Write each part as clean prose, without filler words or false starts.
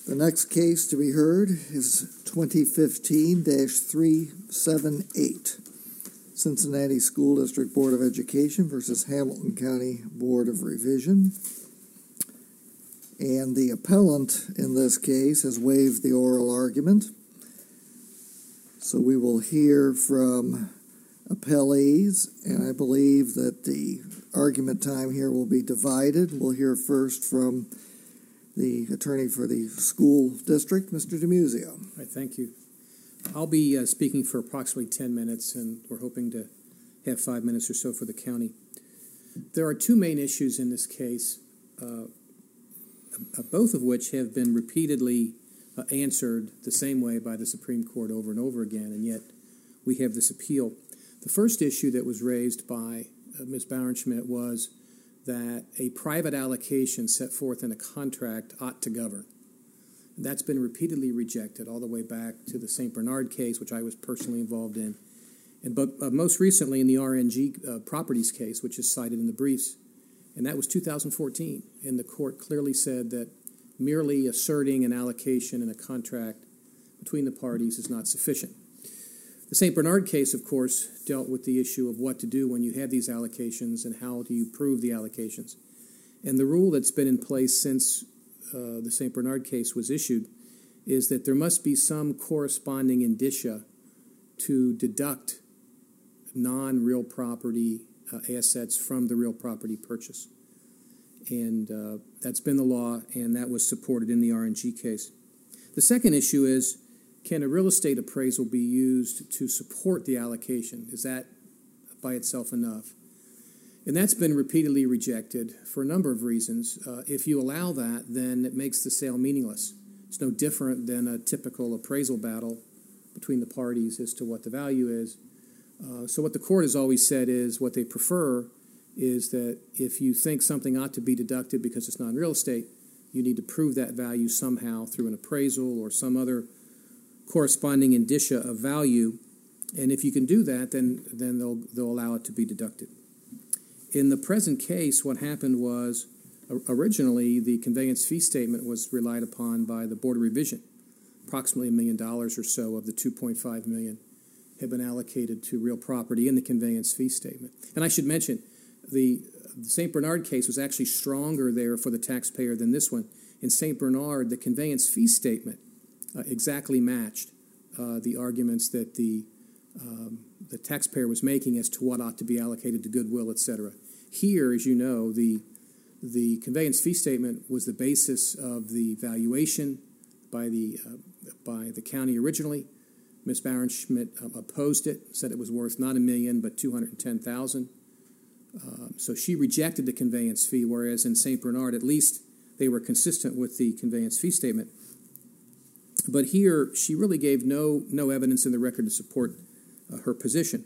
The next case to be heard is 2015-378, Cincinnati School District Board of Education versus Hamilton County Board of Revision. And the appellant in this case has waived the oral argument. So we will hear from appellees, and I believe that the argument time here will be divided. We'll hear first from the attorney for the school district, Mr. DiMuzio. All right, thank you. I'll be speaking for approximately 10 minutes, and we're hoping to have 5 minutes or so for the county. There are two main issues in this case, both of which have been repeatedly answered the same way by the Supreme Court over and over again, and yet we have this appeal. The first issue that was raised by Ms. Bauernschmidt was that a private allocation set forth in a contract ought to govern. That's been repeatedly rejected all the way back to the St. Bernard case, which I was personally involved in, but most recently in the RNG Properties case, which is cited in the briefs, and that was 2014, and the court clearly said that merely asserting an allocation in a contract between the parties is not sufficient. The St. Bernard case, of course, dealt with the issue of what to do when you have these allocations and how do you prove the allocations. And the rule that's been in place since the St. Bernard case was issued is that there must be some corresponding indicia to deduct non-real property assets from the real property purchase. And that's been the law, and that was supported in the RNG case. The second issue is, can a real estate appraisal be used to support the allocation? Is that by itself enough? And that's been repeatedly rejected for a number of reasons. If you allow that, then it makes the sale meaningless. It's no different than a typical appraisal battle between the parties as to what the value is. So what the court has always said is what they prefer is that if you think something ought to be deducted because it's not real estate, you need to prove that value somehow through an appraisal or some other corresponding indicia of value, and if you can do that, then they'll allow it to be deducted. In the present case, what happened was originally the conveyance fee statement was relied upon by the Board of Revision. Approximately $1 million or so of the $2.5 million had been allocated to real property in the conveyance fee statement. And I should mention, the St. Bernard case was actually stronger there for the taxpayer than this one. In St. Bernard, the conveyance fee statement exactly matched the arguments that the taxpayer was making as to what ought to be allocated to goodwill, etc. Here, as you know, the conveyance fee statement was the basis of the valuation by the county originally. Ms. Bauernschmidt opposed it, said it was worth not $1 million but $210,000. So she rejected the conveyance fee, whereas in St. Bernard, at least they were consistent with the conveyance fee statement. But here, she really gave no evidence in the record to support her position.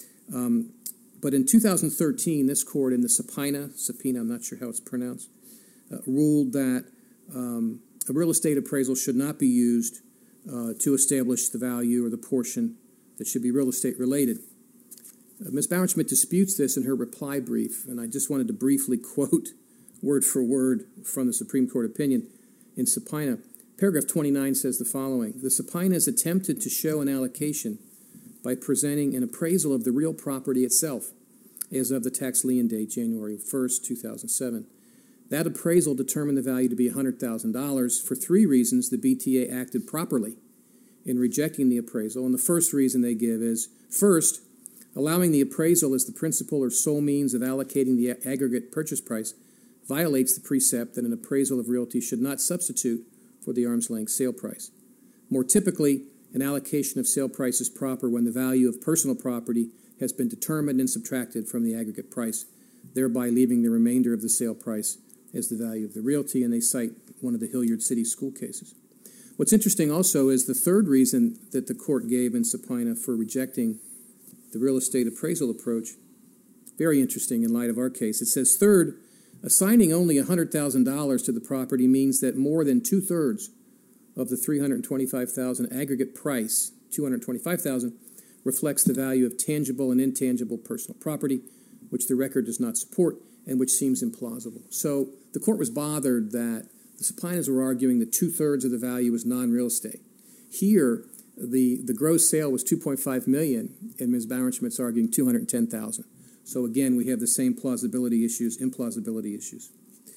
But in 2013, this court in the subpoena, I'm not sure how it's pronounced, ruled that a real estate appraisal should not be used to establish the value or the portion that should be real estate related. Ms. Bauernschmidt disputes this in her reply brief, and I just wanted to briefly quote word for word from the Supreme Court opinion in subpoena. Paragraph 29 says the following: the subpoena has attempted to show an allocation by presenting an appraisal of the real property itself as of the tax lien date, January 1st, 2007. That appraisal determined the value to be $100,000. For three reasons, the BTA acted properly in rejecting the appraisal. And the first reason they give is, first, allowing the appraisal as the principal or sole means of allocating the aggregate purchase price violates the precept that an appraisal of realty should not substitute for the arm's-length sale price. More typically, an allocation of sale price is proper when the value of personal property has been determined and subtracted from the aggregate price, thereby leaving the remainder of the sale price as the value of the realty, and they cite one of the Hilliard City school cases. What's interesting also is the third reason that the court gave in subpoena for rejecting the real estate appraisal approach. Very interesting in light of our case. It says, third, assigning only $100,000 to the property means that more than two-thirds of the $325,000 aggregate price, $225,000, reflects the value of tangible and intangible personal property, which the record does not support and which seems implausible. So the court was bothered that the subpoenas were arguing that 2/3 of the value was non-real estate. Here, the gross sale was $2.5 million, and Ms. Bauernschmidt's arguing $210,000. So again, we have the same plausibility issues, implausibility issues.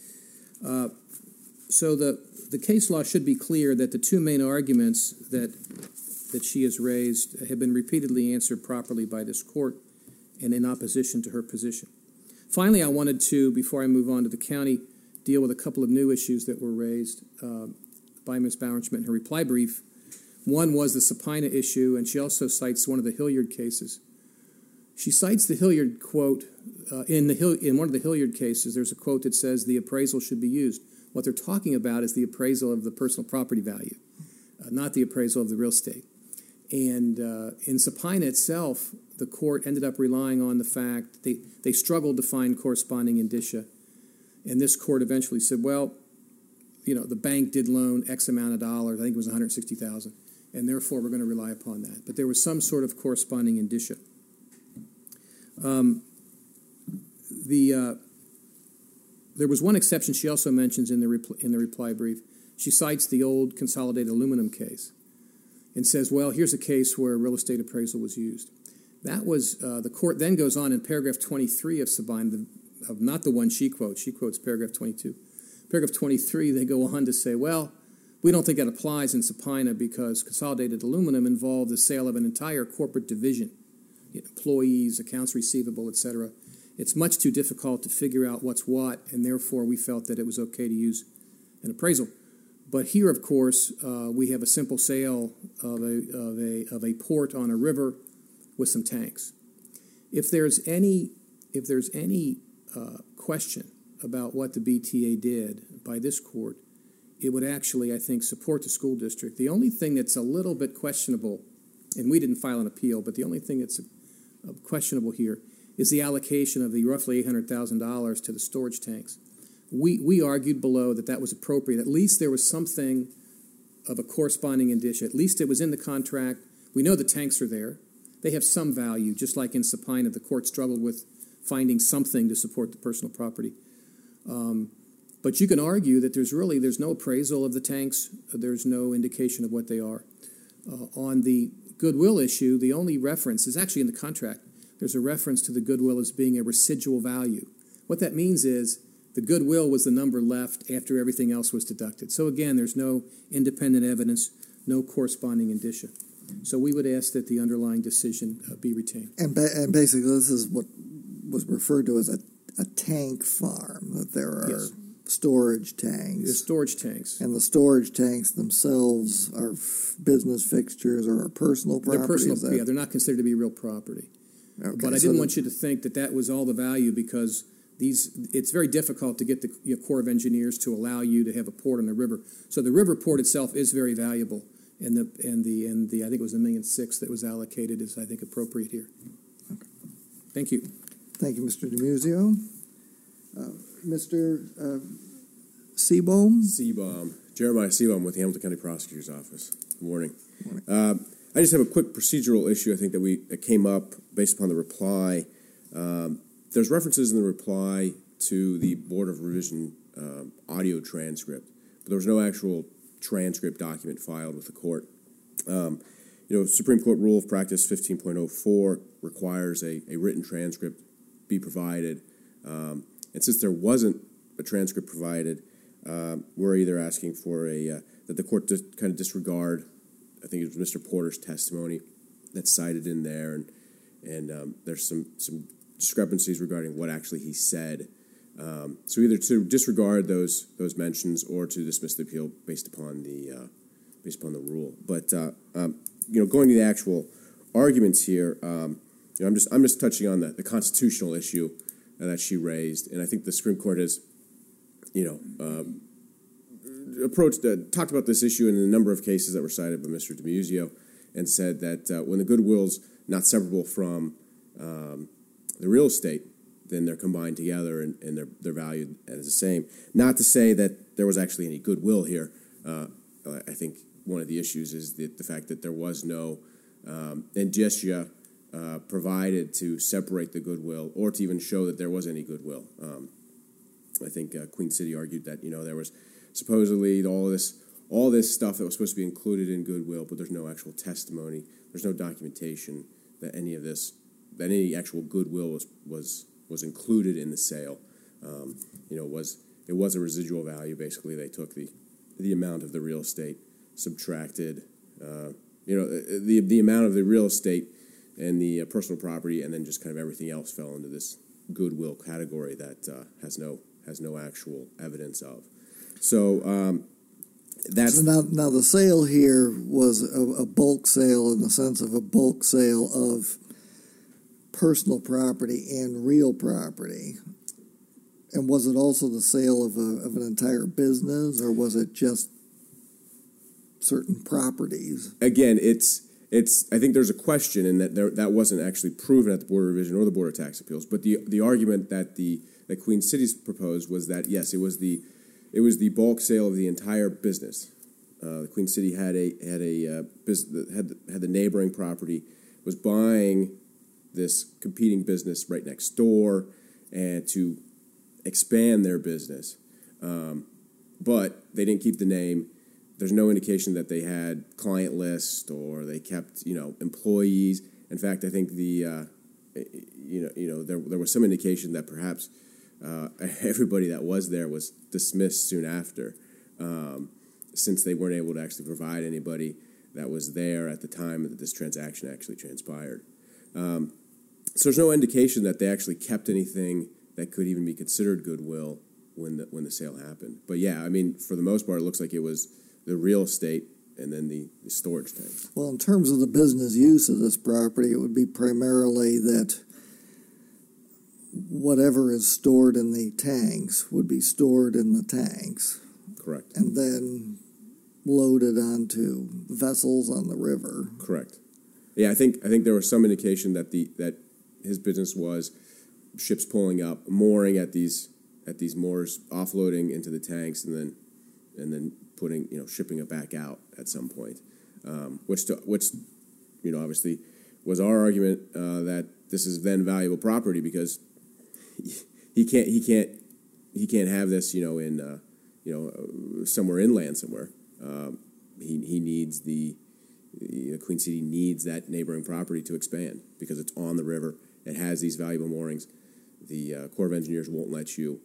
So the case law should be clear that the two main arguments that she has raised have been repeatedly answered properly by this court and in opposition to her position. Finally, I wanted to, before I move on to the county, deal with a couple of new issues that were raised by Ms. Bauernschmidt in her reply brief. One was the subpoena issue, and she also cites one of the Hilliard cases. She cites the Hilliard quote. In one of the Hilliard cases, there's a quote that says the appraisal should be used. What they're talking about is the appraisal of the personal property value, not the appraisal of the real estate. And in subpoena itself, the court ended up relying on the fact they struggled to find corresponding indicia. And this court eventually said, well, the bank did loan X amount of dollars. I think it was $160,000. And therefore, we're going to rely upon that. But there was some sort of corresponding indicia. There was one exception she also mentions in the reply brief. She cites the old Consolidated Aluminum case and says, well, here's a case where real estate appraisal was used. That was, the court then goes on in paragraph 23 of Sabine, of not the one she quotes paragraph 22. Paragraph 23, they go on to say, well, we don't think that applies in subpoena because Consolidated Aluminum involved the sale of an entire corporate division, employees, accounts receivable, etc. It's much too difficult to figure out what's what, and therefore we felt that it was okay to use an appraisal. But here, of course, we have a simple sale of a port on a river with some tanks. If there's any question about what the BTA did by this court, it would actually, I think, support the school district. The only thing that's a little bit questionable, and we didn't file an appeal, but the only thing that's questionable here is the allocation of the roughly $800,000 to the storage tanks. We argued below that was appropriate. At least there was something of a corresponding indicia. At least it was in the contract. We know the tanks are there. They have some value, just like in subpoena, the court struggled with finding something to support the personal property. But you can argue that there's no appraisal of the tanks. There's no indication of what they are. On the goodwill issue, the only reference is actually in the contract. There's a reference to the goodwill as being a residual value. What that means is the goodwill was the number left after everything else was deducted. So again, there's no independent evidence, no corresponding indicia. So we would ask that the underlying decision be retained. And basically, this is what was referred to as a tank farm, that there are storage tanks. The storage tanks. And the storage tanks themselves are business fixtures or are personal property? They're personal, they're not considered to be real property. Okay, but I didn't want you to think that was all the value because it's very difficult to get the Corps of Engineers to allow you to have a port on the river. So the river port itself is very valuable, and the I think it was $1.6 million that was allocated is I think appropriate here. Okay. Thank you. Thank you, Mr. DiMuzio. Mr. Seabohm? Jeremiah Seabohm with the Hamilton County Prosecutor's Office. Good morning. Good morning. I just have a quick procedural issue I think that came up based upon the reply. There's references in the reply to the Board of Revision audio transcript, but there was no actual transcript document filed with the court. Supreme Court Rule of Practice 15.04 requires a written transcript be provided. And since there wasn't a transcript provided, we're either asking for that the court just kind of disregard, I think it was Mr. Porter's testimony that's cited in there, and there's some discrepancies regarding what actually he said. So either to disregard those mentions or to dismiss the appeal based upon the rule. But going to the actual arguments here, I'm just touching on the constitutional issue that she raised, and I think the Supreme Court has, talked about this issue in a number of cases that were cited by Mr. DiMuzio, and said that when the goodwill's not separable from the real estate, then they're combined together and they're valued as the same. Not to say that there was actually any goodwill here. I think one of the issues is the fact that there was no indicia provided to separate the goodwill or to even show that there was any goodwill. I think Queen City argued that there was supposedly all this stuff that was supposed to be included in goodwill, but there's no actual testimony, there's no documentation that any actual goodwill was included in the sale. It was a residual value. Basically, they took the amount of the real estate, subtracted the amount of the real estate and the personal property, and then just kind of everything else fell into this goodwill category that has no actual evidence of. So that's so now the sale here was a bulk sale in the sense of a bulk sale of personal property and real property. And was it also the sale of an entire business, or was it just certain properties? Again, it's. I think there's a question in that wasn't actually proven at the Board of Revision or the Board of Tax Appeals. But the argument that Queen City's proposed was that yes, it was the bulk sale of the entire business. The Queen City had the neighboring property, was buying this competing business right next door, and to expand their business, but they didn't keep the name. There's no indication that they had client lists or they kept employees. In fact, I think there was some indication that perhaps everybody that was there was dismissed soon after, since they weren't able to actually provide anybody that was there at the time that this transaction actually transpired. So there's no indication that they actually kept anything that could even be considered goodwill when the sale happened. But yeah, I mean, for the most part, it looks like it was the real estate and then the storage tanks. Well, in terms of the business use of this property, it would be primarily that whatever is stored in the tanks would be stored in the tanks. Correct. And then loaded onto vessels on the river. Correct. Yeah, I think there was some indication that that his business was ships pulling up, mooring at these moors, offloading into the tanks, and then putting shipping it back out at some point, which obviously was our argument that this is then valuable property because he can't have this in somewhere inland somewhere. He needs Queen City needs that neighboring property to expand because it's on the river. It has these valuable moorings. The Corps of Engineers won't let you,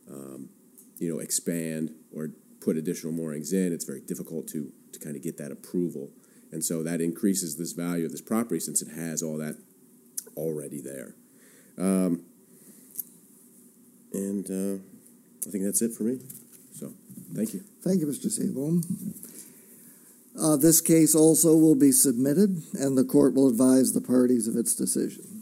expand or put additional moorings in. It's very difficult to kind of get that approval. And so that increases this value of this property since it has all that already there. And I think that's it for me. So, thank you. Thank you, Mr. Seaboom. This case also will be submitted, and the court will advise the parties of its decision.